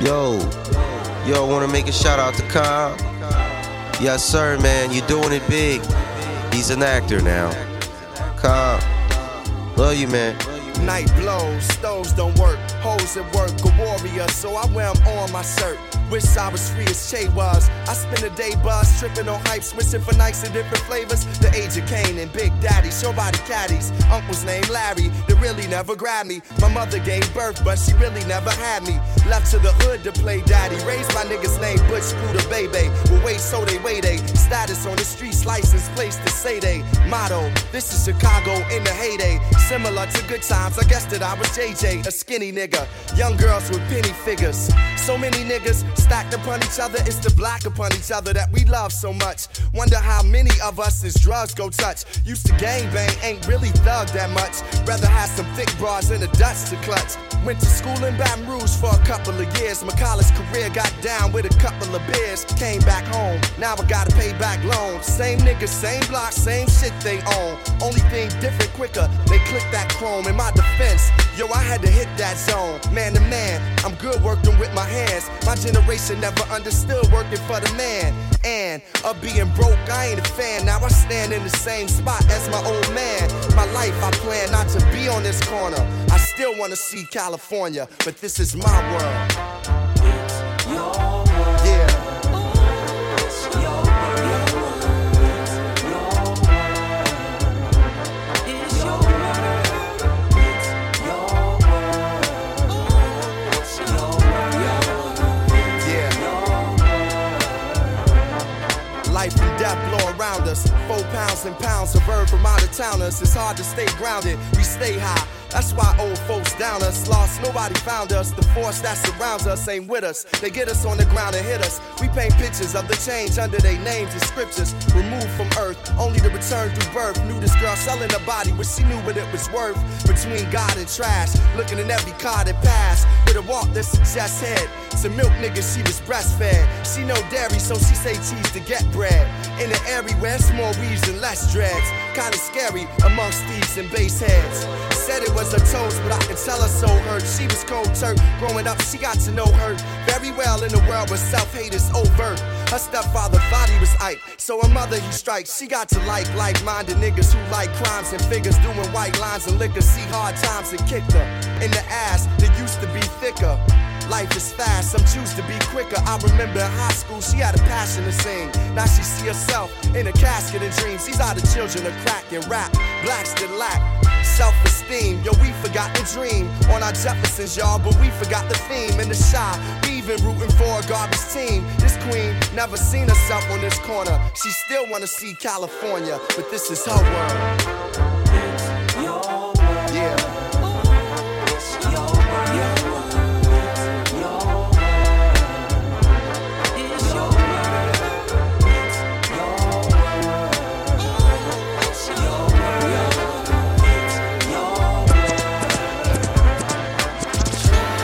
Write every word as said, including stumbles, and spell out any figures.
Yo, yo, wanna make a shout out to Cobb? Yes, sir, man, you're doing it big. He's an actor now. Cobb, love you, man. Night blows, stoves don't work, hoes at work, a warrior, so I wear them on my shirt. Wish I was free as Che was. I spend a day buzz, tripping on hype, switching for nights in different flavors. The age of Kane and Big Daddy, show body caddies. Uncle's name Larry, they really never grabbed me. My mother gave birth, but she really never had me. Left to the hood to play daddy. Raised my niggas named Butch Scooter Baby. Well, wait, so they wait, they status on the streets, license place to say they motto. This is Chicago in the heyday. Similar to good times, I guess that I was J J, a skinny nigga. Young girls with penny figures. So many niggas stacked upon each other, it's the black upon each other that we love so much. Wonder how many of us is drugs go touch. Used to gangbang, ain't really thug that much. Rather have some thick bras and a Dutch to clutch. Went to school in Baton Rouge for a couple of years. My college career got down with a couple of beers. Came back home, now I gotta pay back loans. Same niggas, same block, same shit they own. Only thing different quicker, they click that chrome. In my defense, yo, I had to hit that zone. Man to man, I'm good working with my hands. My generation never understood working for the man. And of being broke, I ain't a fan. Now I stand in the same spot as my old man. My life, I plan not to be on this corner. I still wanna see California, but this is my world. It's your world. Yeah. It's your world. It's your world. It's your world. It's your world. It's your world. Yeah. Life and death blow around us. Four pounds and pounds of herb from out of towners. It's hard to stay grounded. We stay high. That's why old folks down us. Lost, nobody found us. The force that surrounds us ain't with us. They get us on the ground and hit us. We paint pictures of the change under their names and scriptures. Removed from earth, only to return through birth. Knew this girl selling her body, but she knew what it was worth. Between God and trash, looking in every car that passed. With a walk that suggests head. Some milk niggas, she was breastfed. She no dairy, so she say cheese to get bread. In the area where it's more weaves and less dreads. Kinda scary amongst thieves and bass heads. Said it was her toes, but I can tell her so hurt. She was cold turk. Growing up, she got to know her very well in a world where self-hate is overt. Her stepfather thought he was Ike, so her mother he strikes. She got to like like-minded niggas who like crimes and figures, doing white lines and liquor. See hard times and kicked her in the ass that used to be thicker. Life is fast, some choose to be quicker. I remember in high school, she had a passion to sing. Now she see herself in a casket and dreams. These are the children of crack and rap. Blacks that lack self-esteem. Yo, we forgot the dream on our Jeffersons, y'all, but we forgot the theme. In the shy, we even rooting for a garbage team. This queen never seen herself on this corner. She still wanna see California, but this is her world.